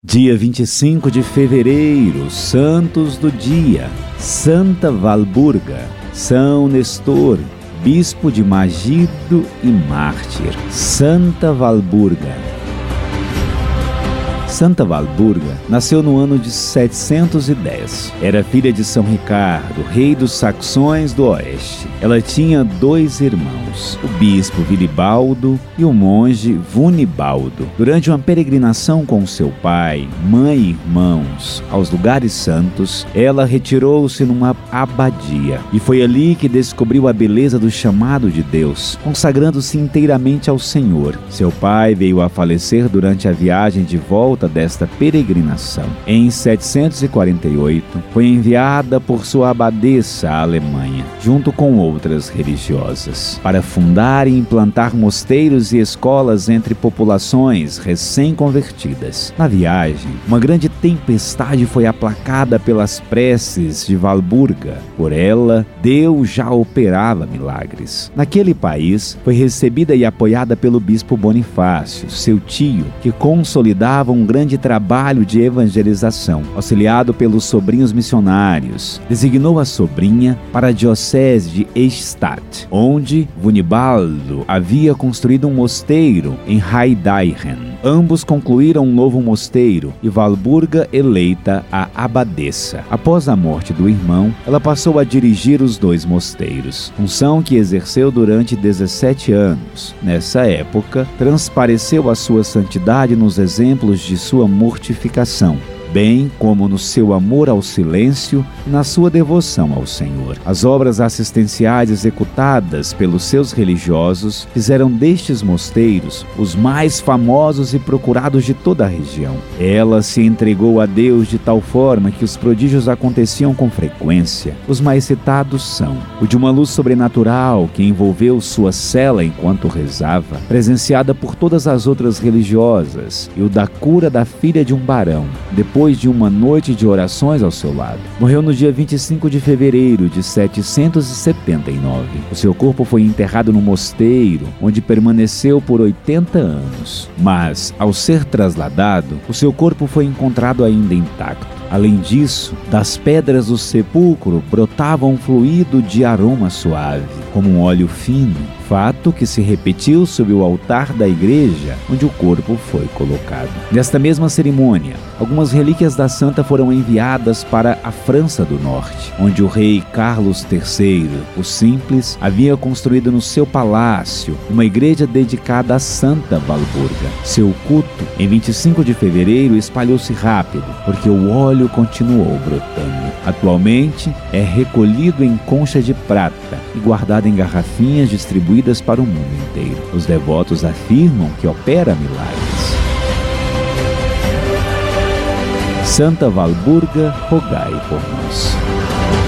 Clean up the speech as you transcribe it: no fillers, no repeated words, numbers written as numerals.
Dia 25 de fevereiro, santos do dia: Santa Walburga, São Nestor, bispo de Magido e mártir. Santa Walburga. Santa Walburga nasceu no ano de 710. Era filha de São Ricardo, rei dos saxões do oeste. Ela tinha 2 irmãos, o bispo Vilibaldo e o monge Vunibaldo. Durante uma peregrinação com seu pai, mãe e irmãos aos lugares santos, ela retirou-se numa abadia e foi ali que descobriu a beleza do chamado de Deus, consagrando-se inteiramente ao Senhor. Seu pai veio a falecer durante a viagem de volta desta peregrinação. Em 748, foi enviada por sua abadesa à Alemanha, junto com outras religiosas, para fundar e implantar mosteiros e escolas entre populações recém-convertidas. Na viagem, uma grande tempestade foi aplacada pelas preces de Walburga. Por ela, Deus já operava milagres. Naquele país, foi recebida e apoiada pelo bispo Bonifácio, seu tio, que consolidava um grande trabalho de evangelização. Auxiliado pelos sobrinhos missionários, designou a sobrinha para a diocese de Eichstätt, onde Vunibaldo havia construído um mosteiro em Heidairen. Ambos concluíram um novo mosteiro e Walburga eleita a abadesa. Após a morte do irmão, ela passou a dirigir os 2 mosteiros, função que exerceu durante 17 anos. Nessa época, transpareceu a sua santidade nos exemplos de sua mortificação, bem como no seu amor ao silêncio e na sua devoção ao Senhor. As obras assistenciais executadas pelos seus religiosos fizeram destes mosteiros os mais famosos e procurados de toda a região. Ela se entregou a Deus de tal forma que os prodígios aconteciam com frequência. Os mais citados são o de uma luz sobrenatural que envolveu sua cela enquanto rezava, presenciada por todas as outras religiosas, e o da cura da filha de um barão, depois de uma noite de orações ao seu lado. Morreu no dia 25 de fevereiro de 779. O seu corpo foi enterrado no mosteiro, onde permaneceu por 80 anos. Mas, ao ser trasladado, o seu corpo foi encontrado ainda intacto. Além disso, das pedras do sepulcro brotava um fluido de aroma suave, como um óleo fino, fato que se repetiu sob o altar da igreja onde o corpo foi colocado. Nesta mesma cerimônia, algumas relíquias da santa foram enviadas para a França do Norte, onde o rei Carlos III, o Simples, havia construído no seu palácio uma igreja dedicada a Santa Walburga. Seu culto, em 25 de fevereiro, espalhou-se rápido, porque o óleo continuou brotando. Atualmente, é recolhido em concha de prata e guardado em garrafinhas distribuídas para o mundo inteiro. Os devotos afirmam que opera milagres. Santa Walburga, rogai por nós.